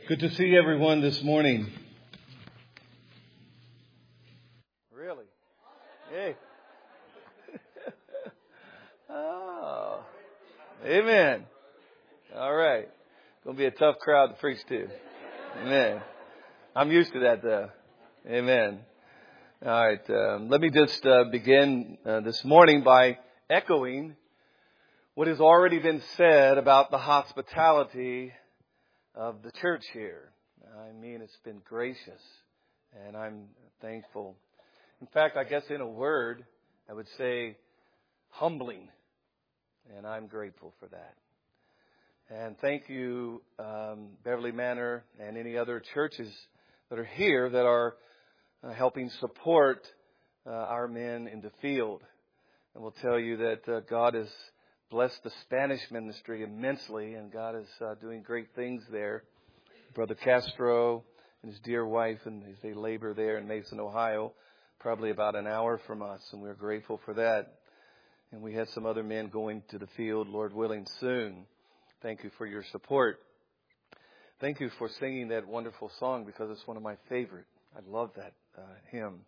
Good to see everyone this morning. Really? Hey. Oh. Amen. All right. Going to be a tough crowd to preach to. Amen. I'm used to that though. Amen. All right. Let me just begin this morning by echoing what has already been said about the hospitality of the church here. I mean, it's been gracious, and I'm thankful. In fact, I guess in a word, I would say humbling, and I'm grateful for that. And thank you, Beverly Manor and any other churches that are here that are helping support our men in the field. And we'll tell you that God has blessed the Spanish ministry immensely, and God is doing great things there. Brother Castro and his dear wife, and they labor there in Mason, Ohio, probably about an hour from us, and we're grateful for that. And we had some other men going to the field, Lord willing, soon. Thank you for your support. Thank you for singing that wonderful song, because it's one of my favorite. I love that hymn.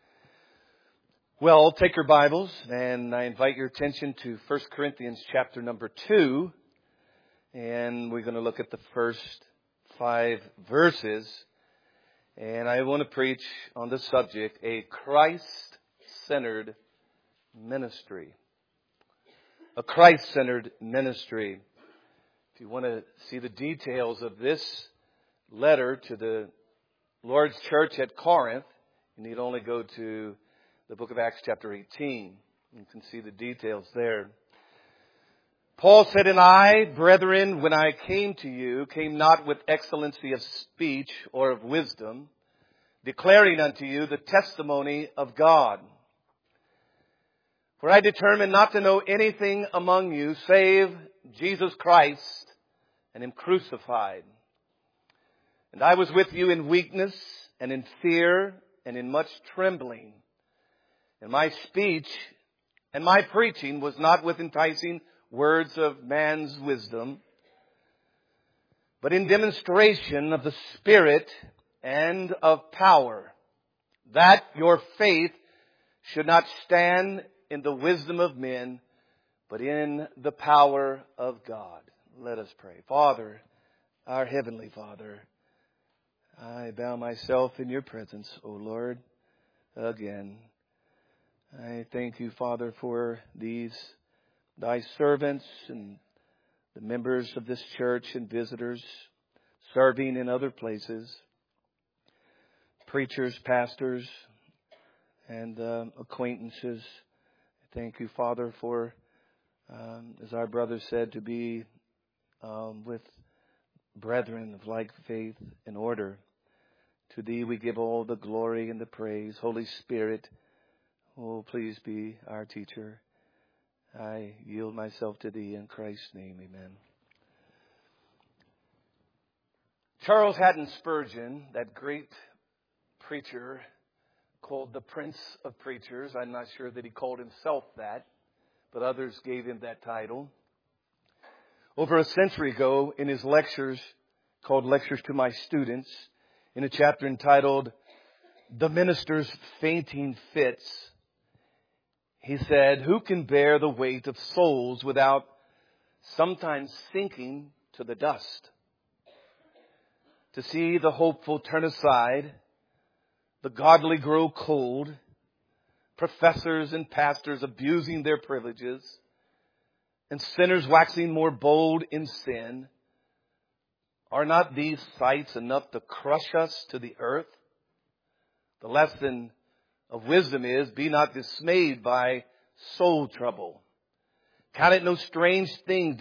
Well, take your Bibles, and I invite your attention to 1 Corinthians chapter number 2. And we're going to look at the first 5 verses. And I want to preach on the subject, a Christ-centered ministry. A Christ-centered ministry. If you want to see the details of this letter to the Lord's church at Corinth, you need only go to the book of Acts chapter 18. You can see the details there. Paul said, "And I, brethren, when I came to you, came not with excellency of speech or of wisdom, declaring unto you the testimony of God. For I determined not to know anything among you save Jesus Christ and Him crucified. And I was with you in weakness and in fear and in much trembling. And my speech and my preaching was not with enticing words of man's wisdom, but in demonstration of the Spirit and of power, that your faith should not stand in the wisdom of men, but in the power of God." Let us pray. Father, our Heavenly Father, I bow myself in your presence, O Lord, again. I thank you, Father, for these thy servants and the members of this church and visitors serving in other places, preachers, pastors, and acquaintances. I thank you, Father, for, as our brother said, to be with brethren of like faith and order. To Thee we give all the glory and the praise. Holy Spirit, oh, please be our teacher. I yield myself to Thee in Christ's name. Amen. Charles Haddon Spurgeon, that great preacher called the Prince of Preachers. I'm not sure that he called himself that, but others gave him that title. Over a century ago, in his lectures called Lectures to My Students, in a chapter entitled "The Minister's Fainting Fits," he said, "Who can bear the weight of souls without sometimes sinking to the dust? To see the hopeful turn aside, the godly grow cold, professors and pastors abusing their privileges, and sinners waxing more bold in sin, are not these sights enough to crush us to the earth? The lesson of wisdom is, be not dismayed by soul trouble. Count it no strange thing,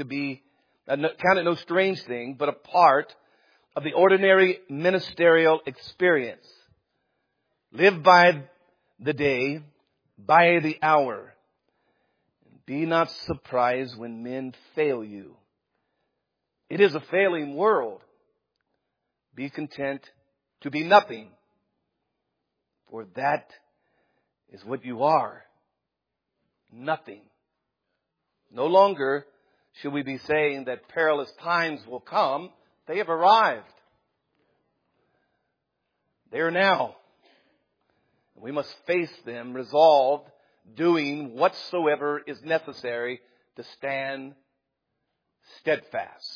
but a part of the ordinary ministerial experience. Live by the day, by the hour. Be not surprised when men fail you. It is a failing world. Be content to be nothing, for that is what you are. Nothing. No longer should we be saying that perilous times will come. They have arrived. They are now. We must face them resolved, doing whatsoever is necessary to stand steadfast.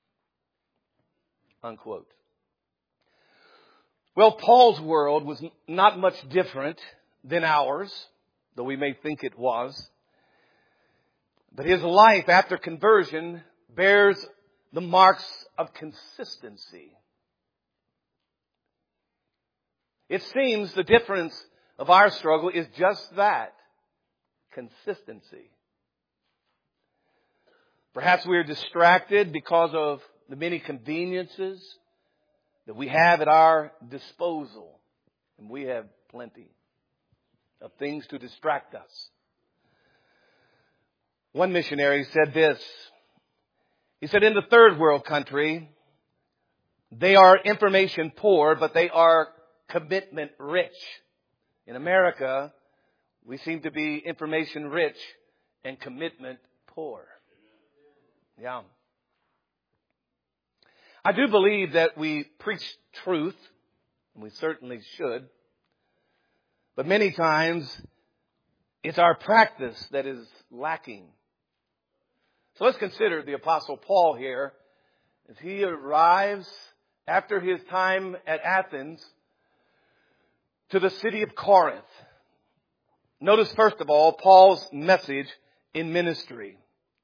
Unquote. Well, Paul's world was not much different than ours, though we may think it was. But his life after conversion bears the marks of consistency. It seems the difference of our struggle is just that, consistency. Perhaps we are distracted because of the many conveniences that we have at our disposal. And we have plenty of things to distract us. One missionary said this. He said, in the third world country, they are information poor, but they are commitment rich. In America, we seem to be information rich and commitment poor. Yeah. I do believe that we preach truth, and we certainly should. But many times, it's our practice that is lacking. So let's consider the Apostle Paul here as he arrives after his time at Athens to the city of Corinth. Notice first of all, Paul's message in ministry.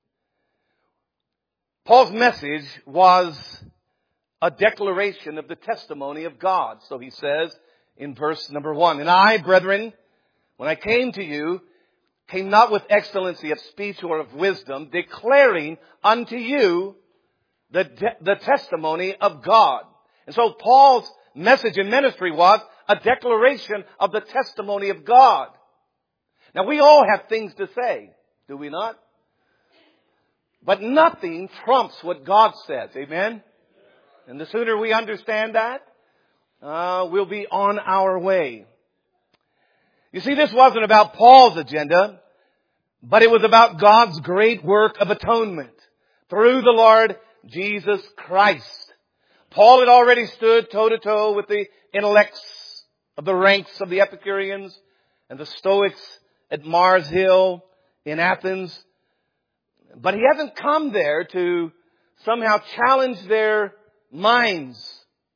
Paul's message was a declaration of the testimony of God. So he says in verse number 1, and I, brethren, when I came to you, came not with excellency of speech or of wisdom, declaring unto you the testimony of God. And so Paul's message in ministry was a declaration of the testimony of God. Now we all have things to say, do we not? But nothing trumps what God says. Amen? And the sooner we understand that, we'll be on our way. You see, this wasn't about Paul's agenda, but it was about God's great work of atonement through the Lord Jesus Christ. Paul had already stood toe-to-toe with the intellects of the ranks of the Epicureans and the Stoics at Mars Hill in Athens. But he hasn't come there to somehow challenge their minds.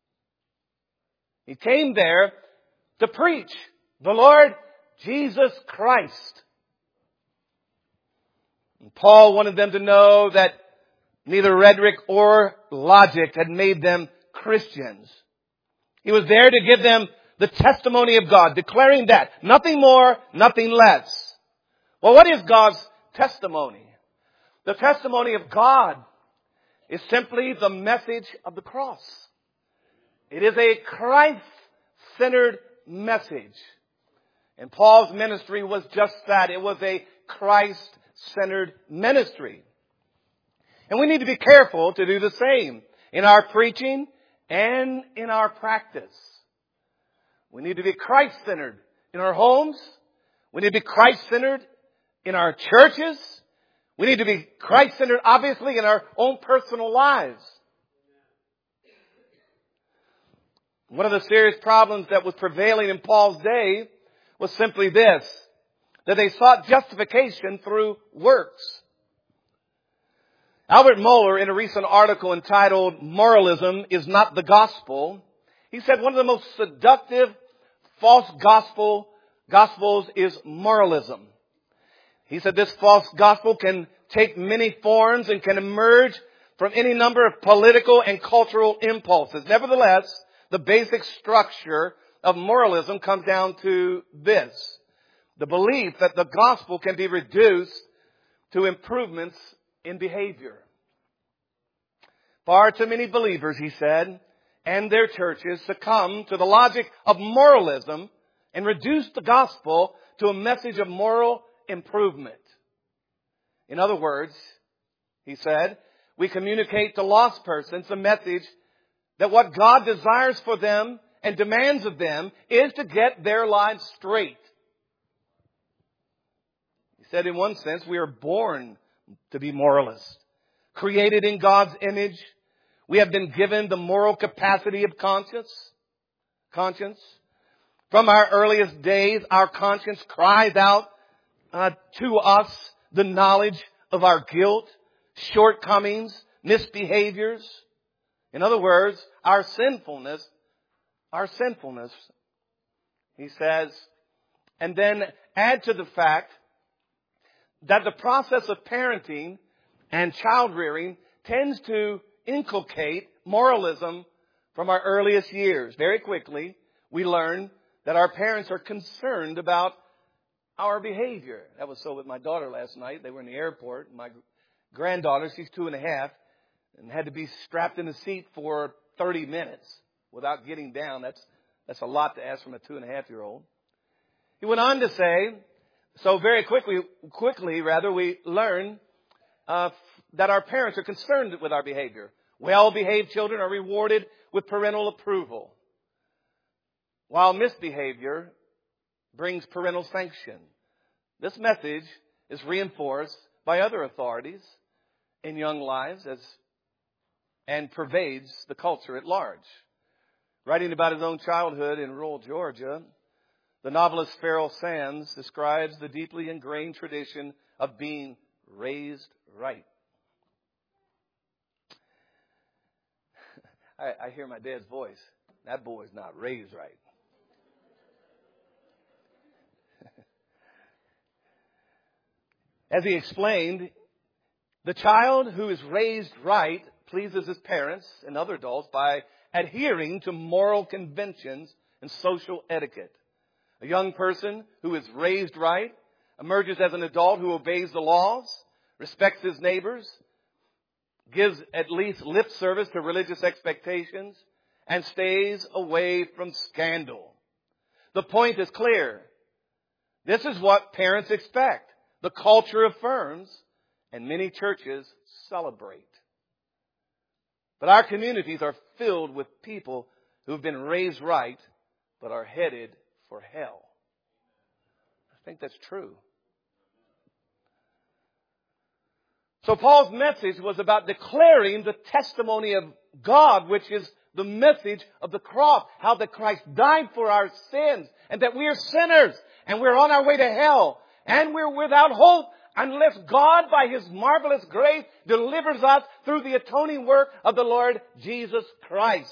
He came there to preach the Lord Jesus Christ. And Paul wanted them to know that neither rhetoric or logic had made them Christians. He was there to give them the testimony of God, declaring that. Nothing more, nothing less. Well, what is God's testimony? The testimony of God is simply the message of the cross. It is a Christ-centered message. And Paul's ministry was just that. It was a Christ-centered ministry. And we need to be careful to do the same in our preaching and in our practice. We need to be Christ-centered in our homes. We need to be Christ-centered in our churches. We need to be Christ-centered, obviously, in our own personal lives. One of the serious problems that was prevailing in Paul's day was simply this, that they sought justification through works. Albert Mohler, in a recent article entitled "Moralism is Not the Gospel," he said one of the most seductive false gospels is moralism. He said this false gospel can take many forms and can emerge from any number of political and cultural impulses. Nevertheless, the basic structure of moralism comes down to this: the belief that the gospel can be reduced to improvements in behavior. Far too many believers, he said, and their churches succumb to the logic of moralism and reduce the gospel to a message of moral improvement. In other words, he said, we communicate to lost persons a message that what God desires for them and demands of them is to get their lives straight. He said, in one sense, we are born to be moralists. Created in God's image, we have been given the moral capacity of conscience. conscience. From our earliest days, our conscience cries out to us the knowledge of our guilt, shortcomings, misbehaviors. In other words, our sinfulness. He says, and then add to the fact that the process of parenting and child rearing tends to inculcate moralism from our earliest years. Very quickly, we learn that our parents are concerned about our behavior. That was so with my daughter last night. They were in the airport. My granddaughter, she's 2.5, and had to be strapped in a seat for 30 minutes without getting down. That's a lot to ask from a 2.5-year-old. He went on to say, so very quickly, we learn that our parents are concerned with our behavior. Well-behaved children are rewarded with parental approval, while misbehavior brings parental sanction. This message is reinforced by other authorities in young lives and pervades the culture at large. Writing about his own childhood in rural Georgia, the novelist Pharoah Sanders describes the deeply ingrained tradition of being raised right. I hear my dad's voice. That boy's not raised right. As he explained, the child who is raised right pleases his parents and other adults by adhering to moral conventions and social etiquette. A young person who is raised right emerges as an adult who obeys the laws, respects his neighbors, gives at least lip service to religious expectations, and stays away from scandal. The point is clear. This is what parents expect. The culture affirms, and many churches celebrate. But our communities are filled with people who have been raised right, but are headed for hell. I think that's true. So Paul's message was about declaring the testimony of God, which is the message of the cross, how that Christ died for our sins, and that we are sinners, and we're on our way to hell, and we're without hope unless God, by His marvelous grace, delivers us through the atoning work of the Lord Jesus Christ.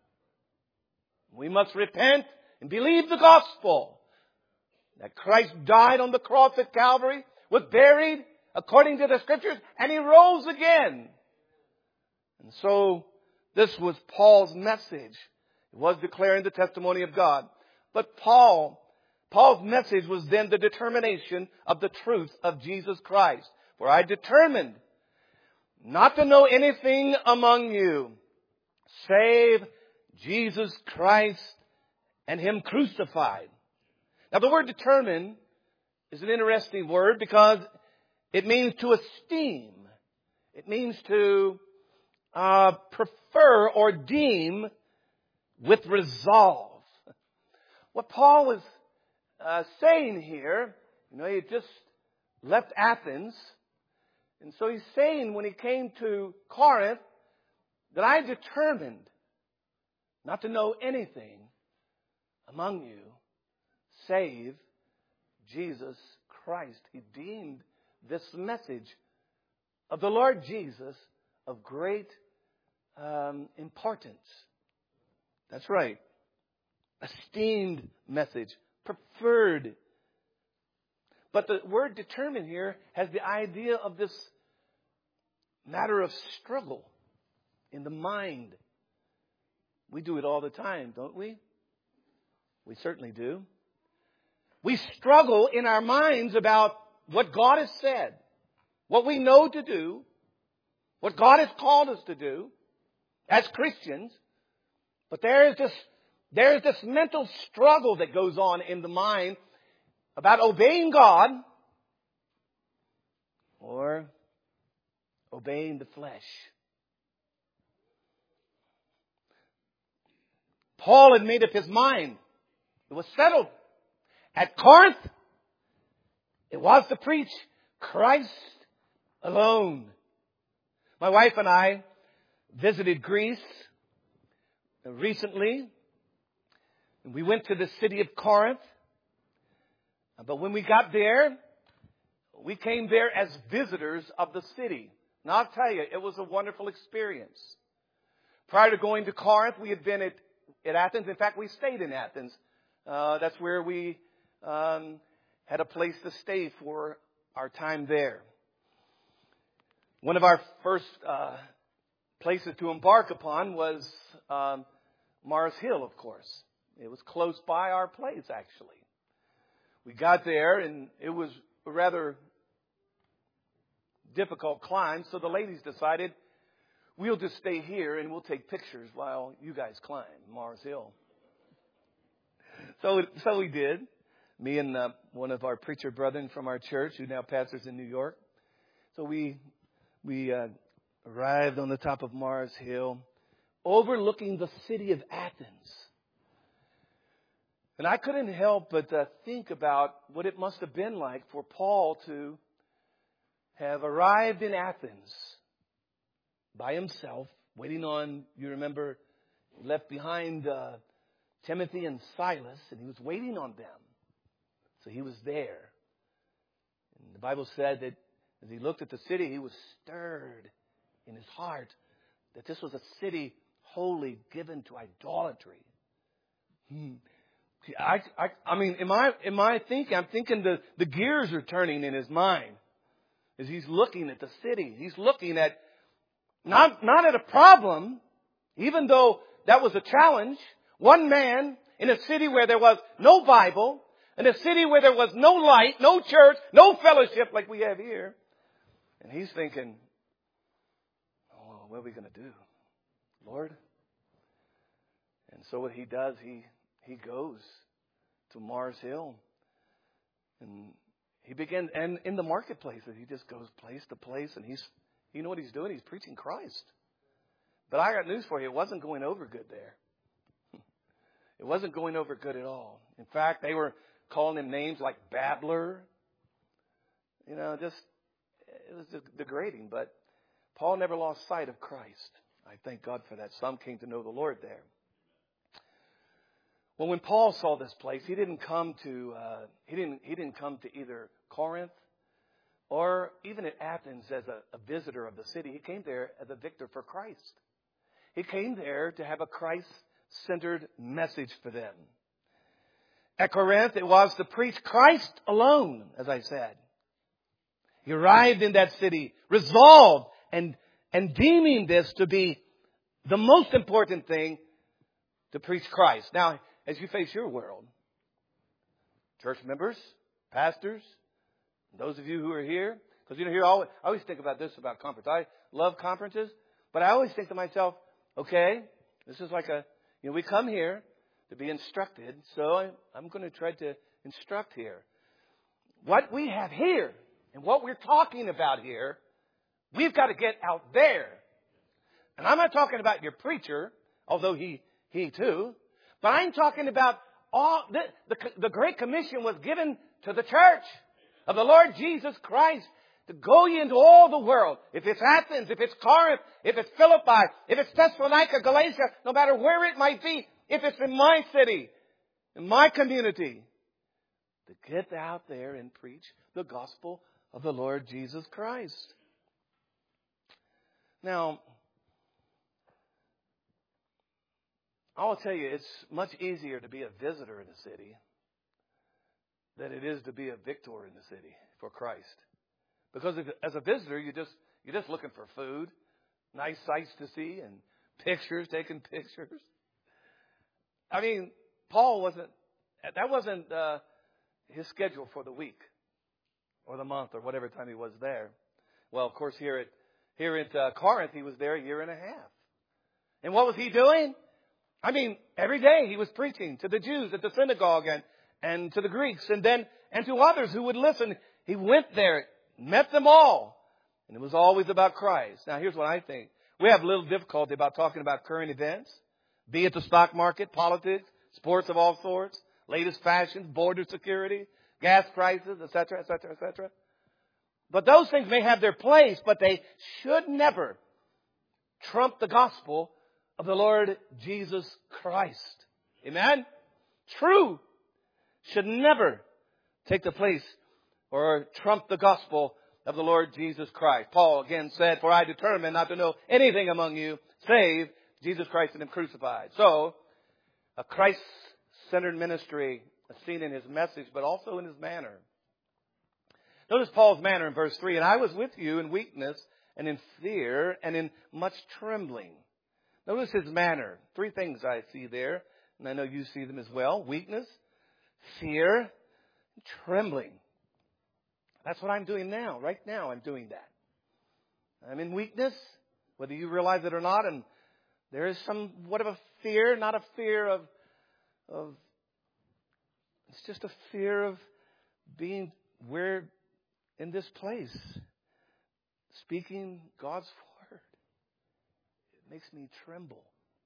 We must repent and believe the gospel that Christ died on the cross at Calvary, was buried according to the Scriptures, and He rose again. And so this was Paul's message. It was declaring the testimony of God. But Paul's message was then the determination of the truth of Jesus Christ. For I determined not to know anything among you save Jesus Christ and Him crucified. Now the word determine is an interesting word because it means to esteem. It means to prefer or deem with resolve. What Paul is saying here, he just left Athens. And so he's saying when he came to Corinth that I determined not to know anything among you save Jesus Christ. He deemed this message of the Lord Jesus of great importance. That's right. Esteemed message. Preferred. But the word determine here has the idea of this matter of struggle in the mind. We do it all the time, don't we? We certainly do. We struggle in our minds about what God has said, what we know to do, what God has called us to do as Christians. But there is this mental struggle that goes on in the mind about obeying God or obeying the flesh. Paul had made up his mind. It was settled. At Corinth, it was to preach Christ alone. My wife and I visited Greece recently. And we went to the city of Corinth. But when we got there, we came there as visitors of the city. And I'll tell you, it was a wonderful experience. Prior to going to Corinth, we had been at Athens. In fact, we stayed in Athens. That's where we had a place to stay for our time there. One of our first places to embark upon was Mars Hill, of course. It was close by our place, actually. We got there, and it was a rather difficult climb, so the ladies decided, we'll just stay here and we'll take pictures while you guys climb Mars Hill. So we did. Me and one of our preacher brethren from our church, who now pastors in New York. So we arrived on the top of Mars Hill, overlooking the city of Athens. And I couldn't help but think about what it must have been like for Paul to have arrived in Athens by himself, waiting on, you remember, he left behind Timothy and Silas, and he was waiting on them. So he was there. And the Bible said that as he looked at the city, he was stirred in his heart that this was a city wholly given to idolatry. I mean, am I thinking? I'm thinking the gears are turning in his mind as he's looking at the city. He's looking at not at a problem, even though that was a challenge. One man in a city where there was no Bible, in a city where there was no light, no church, no fellowship like we have here. And he's thinking, oh, what are we going to do, Lord? And so what he does, he goes to Mars Hill. And he begins, and in the marketplaces, he just goes place to place. And you know what he's doing? He's preaching Christ. But I got news for you. It wasn't going over good there. It wasn't going over good at all. In fact, they were calling him names like babbler. You know, it was just degrading. But Paul never lost sight of Christ. I thank God for that. Some came to know the Lord there. Well, when Paul saw this place, he didn't come to either Corinth or even at Athens as a visitor of the city. He came there as a victor for Christ. He came there to have a Christ-centered message for them. At Corinth, it was to preach Christ alone, as I said. He arrived in that city, resolved and deeming this to be the most important thing, to preach Christ. Now, as you face your world, church members, pastors, those of you who are here, because here I always think about this about conference. I love conferences, but I always think to myself, okay, this is like we come here to be instructed, so I'm going to try to instruct here. What we have here and what we're talking about here, we've got to get out there. And I'm not talking about your preacher, although he too, but I'm talking about all the Great Commission was given to the church of the Lord Jesus Christ to go ye into all the world. If it's Athens, if it's Corinth, if it's Philippi, if it's Thessalonica, Galatia, no matter where it might be, if it's in my city, in my community, to get out there and preach the gospel of the Lord Jesus Christ. Now, I'll tell you, it's much easier to be a visitor in the city than it is to be a victor in the city for Christ. Because as a visitor, you're just looking for food, nice sights to see, and pictures, taking pictures. I mean, Paul wasn't his schedule for the week or the month or whatever time he was there. Well, of course, here at Corinth, he was there a year and a half. And what was he doing? I mean, every day he was preaching to the Jews at the synagogue and to the Greeks and to others who would listen. He went there, met them all, and it was always about Christ. Now, here's what I think. We have little difficulty about talking about current events, be it the stock market, politics, sports of all sorts, latest fashions, border security, gas prices, etc., etc., etc. But those things may have their place, but they should never trump the gospel of the Lord Jesus Christ. Amen? true, should never take the place or trump the gospel of the Lord Jesus Christ. Paul again said, "For I determined not to know anything among you save Jesus Christ and Him crucified." So, a Christ-centered ministry is seen in his message, but also in his manner. Notice Paul's manner in verse 3. "And I was with you in weakness and in fear and in much trembling." Notice his manner. Three things I see there, and I know you see them as well. Weakness, fear, and trembling. That's what I'm doing now. Right now I'm doing that. I'm in weakness, whether you realize it or not, and there is somewhat of a fear, not a fear of it's just a fear of being where in this place, speaking God's word. It makes me tremble.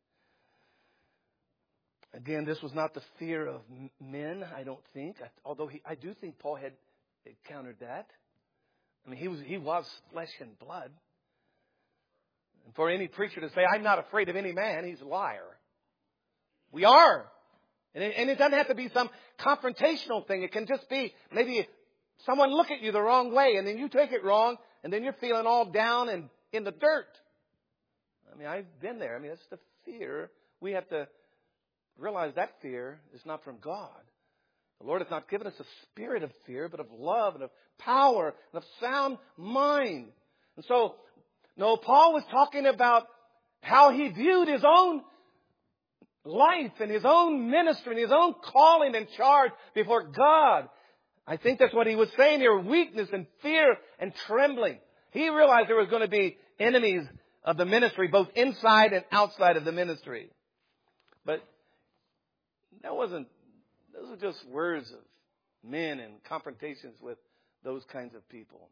Again, this was not the fear of men, I don't think. Although I do think Paul had encountered that. I mean, he was flesh and blood. And for any preacher to say, "I'm not afraid of any man," he's a liar. We are. And it doesn't have to be some confrontational thing. It can just be maybe someone look at you the wrong way, and then you take it wrong, and then you're feeling all down and in the dirt. I mean, I've been there. I mean, that's the fear. We have to realize that fear is not from God. The Lord has not given us a spirit of fear, but of love and of power and of sound mind. And so, no, Paul was talking about how he viewed his own life and his own ministry and his own calling and charge before God. I think that's what he was saying here. Weakness and fear and trembling. He realized there was going to be enemies of the ministry, both inside and outside of the ministry. But those are just words of men and confrontations with those kinds of people.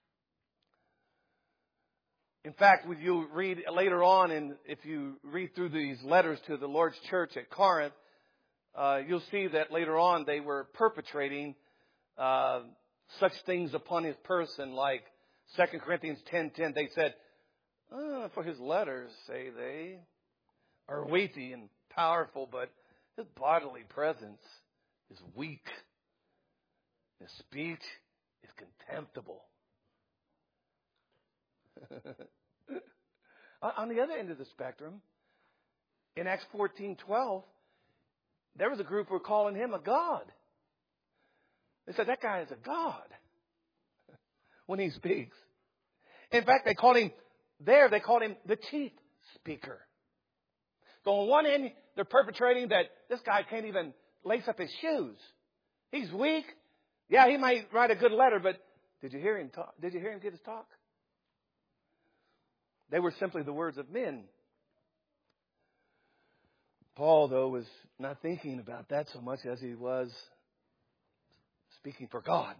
In fact, when you read later on, and if you read through these letters to the Lord's church at Corinth, you'll see that later on they were perpetrating such things upon his person, like 2 Corinthians 10:10. They said, "For his letters, say they, are weighty and powerful, but his bodily presence is weak. His speech is contemptible." On the other end of the spectrum, in Acts 14:12, there was a group who were calling him a god. They said, "That guy is a god," when he speaks. In fact, they called him the chief speaker. So on one end, they're perpetrating that this guy can't even lace up his shoes. He's weak. Yeah, he might write a good letter, but did you hear him talk? Did you hear him give his talk? They were simply the words of men. Paul, though, was not thinking about that so much as he was speaking for God.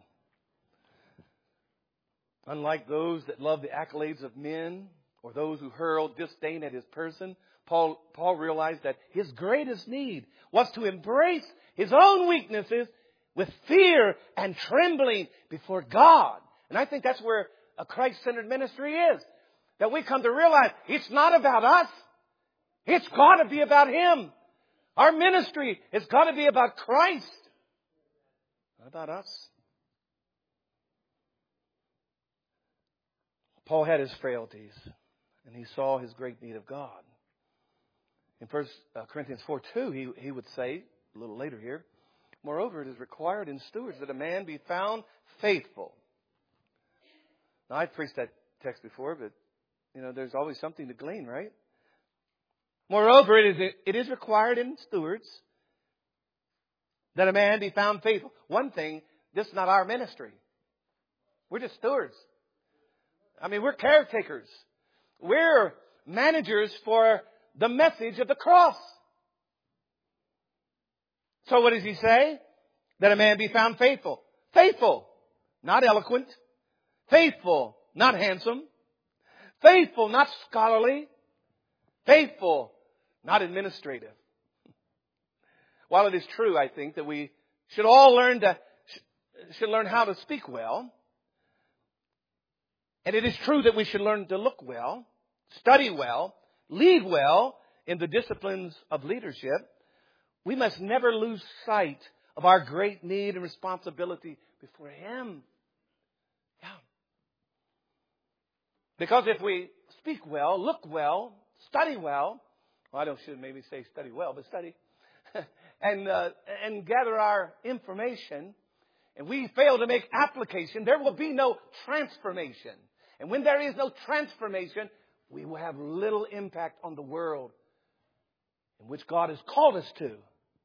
Unlike those that love the accolades of men or those who hurl disdain at his person, Paul realized that his greatest need was to embrace his own weaknesses with fear and trembling before God. And I think that's where a Christ-centered ministry is. That we come to realize it's not about us. It's got to be about Him. Our ministry has got to be about Christ. Not about us. Paul had his frailties, and he saw his great need of God. In 1 Corinthians 4:2, he would say, a little later here, "Moreover, it is required in stewards that a man be found faithful." Now, I've preached that text before, but there's always something to glean, right? Moreover, it is required in stewards that a man be found faithful. One thing, this is not our ministry. We're just stewards. I mean, we're caretakers. We're managers for the message of the cross. So what does he say? That a man be found faithful. Faithful, not eloquent. Faithful, not handsome. Faithful, not scholarly. Faithful, not administrative. While it is true, I think, that we should all learn how to speak well, and it is true that we should learn to look well, study well, lead well in the disciplines of leadership, we must never lose sight of our great need and responsibility before Him. Yeah. Because if we speak well, look well, study well, I should maybe say study well, but study, and gather our information, and we fail to make application, there will be no transformation. And when there is no transformation, we will have little impact on the world in which God has called us to.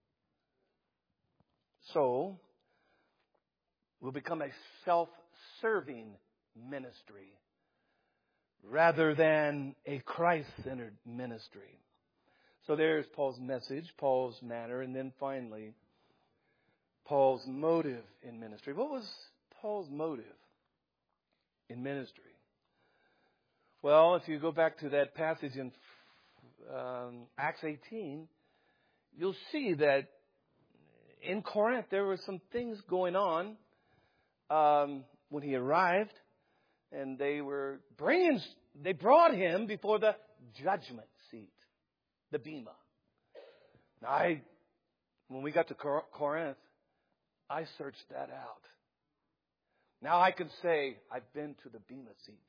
So, we'll become a self-serving ministry rather than a Christ-centered ministry. So there's Paul's message, Paul's manner, and then finally, Paul's motive in ministry. What was Paul's motive in ministry? Well, if you go back to that passage in Acts 18, you'll see that in Corinth there were some things going on when he arrived, and they brought him before the judgment seat, the Bema. Now, when we got to Corinth, I searched that out. Now I can say I've been to the Bema seat.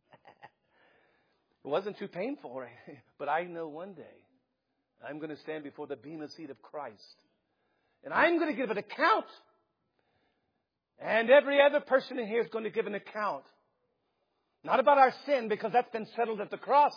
It wasn't too painful, right? But I know one day I'm going to stand before the Bema seat of Christ. And I'm going to give an account. And every other person in here is going to give an account. Not about our sin, because that's been settled at the cross.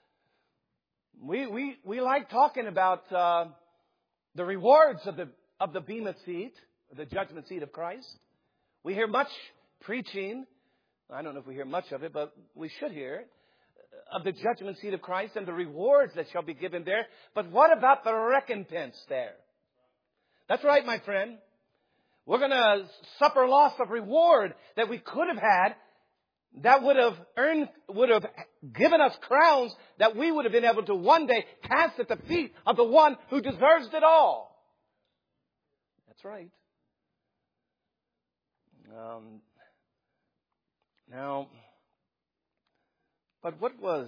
We like talking about the rewards of the Bema seat, the judgment seat of Christ. We hear much preaching. I don't know if we hear much of it, but we should hear it. Of the judgment seat of Christ and the rewards that shall be given there. But what about the recompense there? That's right, my friend. We're going to suffer loss of reward that we could have had, that would have given us crowns that we would have been able to one day cast at the feet of the one who deserves it all. That's right. But what was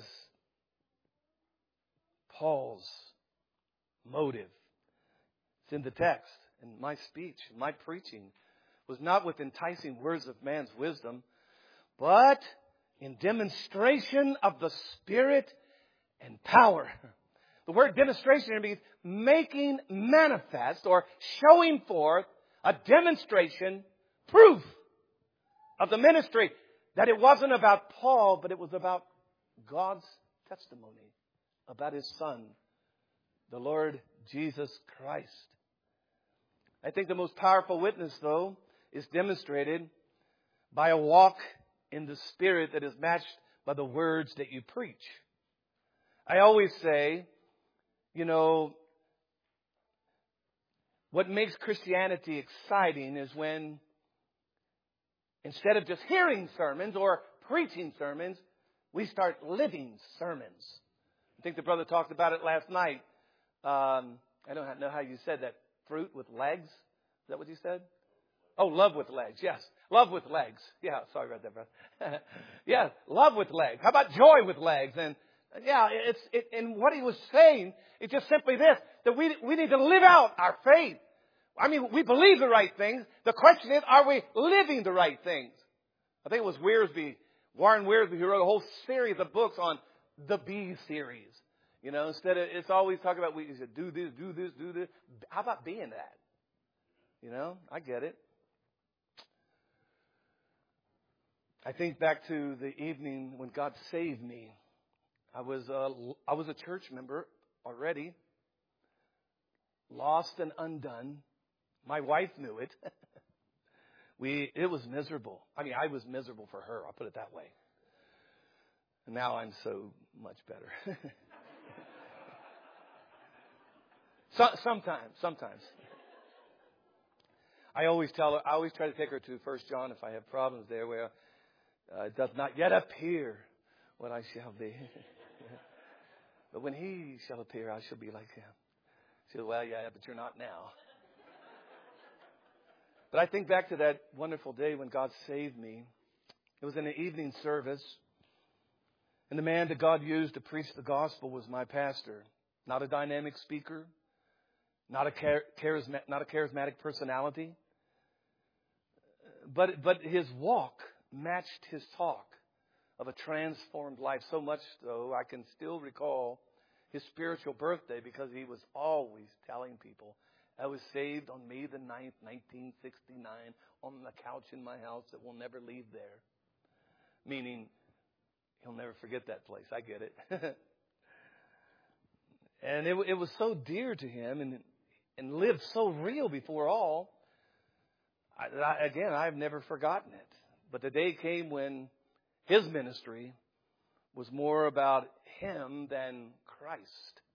Paul's motive? It's in the text. And my speech, my preaching was not with enticing words of man's wisdom, but in demonstration of the Spirit and power. The word demonstration means making manifest or showing forth a demonstration, proof of the ministry. That it wasn't about Paul, but it was about God's testimony about His Son, the Lord Jesus Christ. I think the most powerful witness, though, is demonstrated by a walk in the Spirit that is matched by the words that you preach. I always say, what makes Christianity exciting is when, instead of just hearing sermons or preaching sermons, we start living sermons. I think the brother talked about it last night. I don't know how you said that. Fruit with legs? Is that what you said? Oh, love with legs. Yes. Love with legs. Yeah, sorry about that, brother. Yeah, love with legs. How about joy with legs? And yeah, and what he was saying is just simply this, that we need to live out our faith. I mean, we believe the right things. The question is, are we living the right things? I think it was Warren Wiersbe, who wrote a whole series of books on the B series. Instead of, it's always talking about we should do this, do this, do this. How about being that? I get it. I think back to the evening when God saved me. I was a church member already, lost and undone. My wife knew it. It was miserable. I mean, I was miserable for her. I'll put it that way. And now I'm so much better. Sometimes. I always try to take her to 1 John if I have problems there, where it does not yet appear what I shall be. But when He shall appear, I shall be like Him. She said, well, yeah, but you're not now. But I think back to that wonderful day when God saved me. It was in an evening service. And the man that God used to preach the gospel was my pastor. Not a dynamic speaker. not a charismatic personality. But his walk matched his talk of a transformed life. So much so, I can still recall his spiritual birthday because he was always telling people, I was saved on May the 9th, 1969, on the couch in my house that will never leave there. Meaning, he'll never forget that place. I get it. And it was so dear to him and lived so real before all. I've never forgotten it. But the day came when his ministry was more about him than Christ.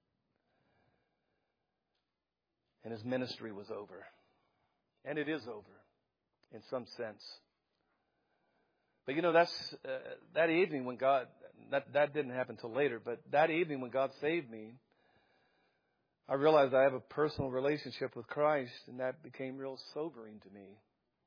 And his ministry was over. And it is over in some sense. But that's that evening when God, that didn't happen until later, but that evening when God saved me, I realized I have a personal relationship with Christ, and that became real sobering to me.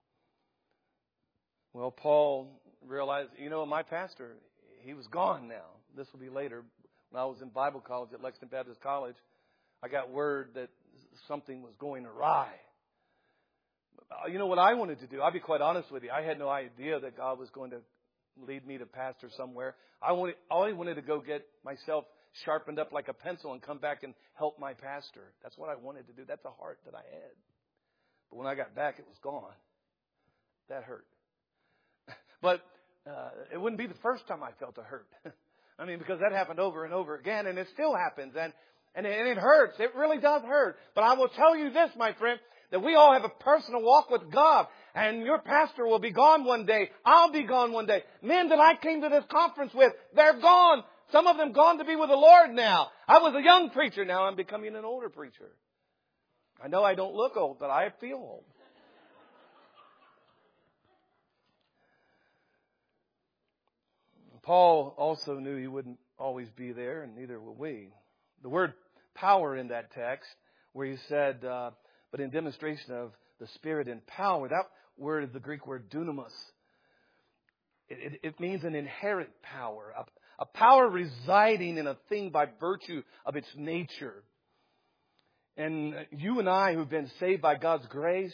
Well, Paul realized, my pastor, he was gone now. This will be later. When I was in Bible college at Lexington Baptist College, I got word that something was going awry. You know what I wanted to do? I'll be quite honest with you. I had no idea that God was going to lead me to pastor somewhere. I only wanted to go get myself sharpened up like a pencil and come back and help my pastor. That's what I wanted to do. That's a heart that I had. But when I got back, it was gone. That hurt. But it wouldn't be the first time I felt a hurt. I mean, because that happened over and over again, and it still happens. And it hurts. It really does hurt. But I will tell you this, my friend, that we all have a personal walk with God. And your pastor will be gone one day. I'll be gone one day. Men that I came to this conference with, they're gone. Some of them gone to be with the Lord now. I was a young preacher. Now I'm becoming an older preacher. I know I don't look old, but I feel old. Paul also knew he wouldn't always be there, and neither will we. The word power in that text, where he said, but in demonstration of the Spirit and power, that word is the Greek word dunamis. It means an inherent power, a power residing in a thing by virtue of its nature. And you and I who've been saved by God's grace,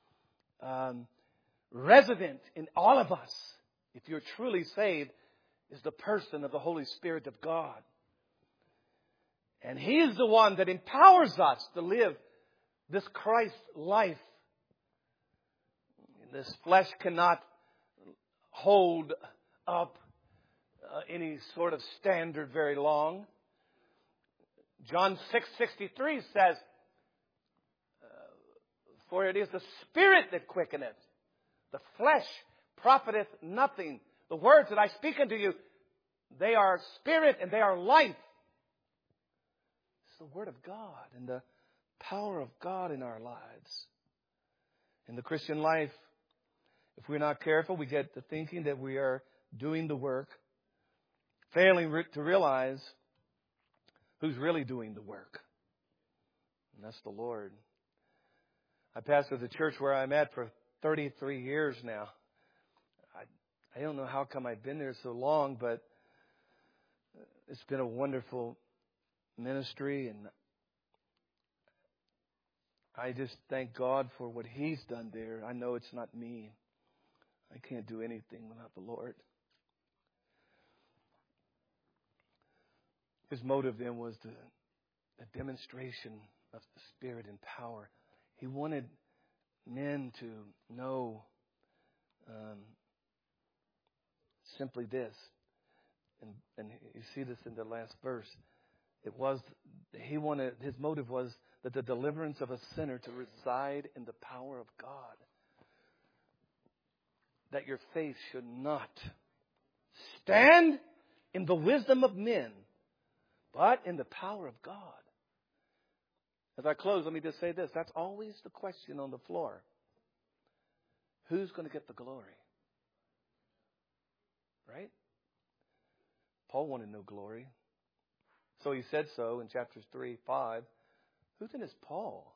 resident in all of us, if you're truly saved, is the person of the Holy Spirit of God. And He is the one that empowers us to live this Christ life. This flesh cannot hold up any sort of standard very long. John 6:63 says, for it is the Spirit that quickeneth. The flesh profiteth nothing. The words that I speak unto you, they are spirit and they are life. It's the Word of God and the power of God in our lives. In the Christian life, if we're not careful, we get to thinking that we are doing the work, failing to realize who's really doing the work. And that's the Lord. I pastor the church where I'm at for 33 years now. I don't know how come I've been there so long, but it's been a wonderful ministry, and I just thank God for what He's done there. I know it's not me. I can't do anything without the Lord. His motive then was the demonstration of the Spirit and power. He wanted men to know simply this, and you see this in the last verse. His motive was that the deliverance of a sinner to reside in the power of God. That your faith should not stand in the wisdom of men, but in the power of God. As I close, let me just say this. That's always the question on the floor. Who's going to get the glory? Right? Paul wanted no glory. So he said so in chapters 3, 5. Who then is Paul?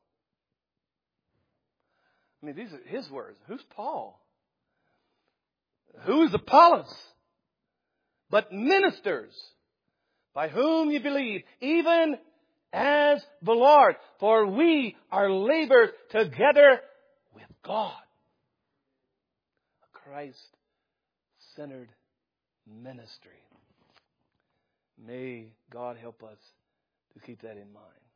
I mean, these are his words. Who's Paul? Who is Apollos? But ministers by whom you believe, even as the Lord, for we are laborers together with God. A Christ-centered ministry. May God help us to keep that in mind.